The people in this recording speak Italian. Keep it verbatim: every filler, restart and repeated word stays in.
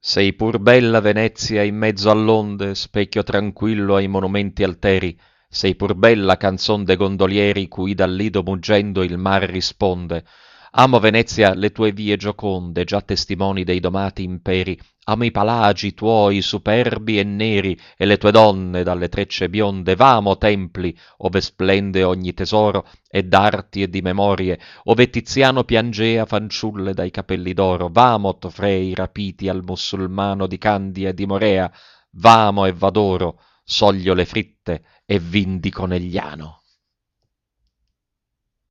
Sei pur bella Venezia in mezzo all'onde, specchio tranquillo ai monumenti alteri, sei pur bella canzon de gondolieri cui dal lido muggendo il mar risponde. Amo Venezia le tue vie gioconde, già testimoni dei domati imperi, amo i palagi tuoi superbi e neri e le tue donne dalle trecce bionde, vamo templi ove splende ogni tesoro e d'arti e di memorie, ove Tiziano piangea fanciulle dai capelli d'oro, vamot frei rapiti al musulmano di Candia e di Morea, vamo e vadoro, soglio le fritte e vin di Conegliano.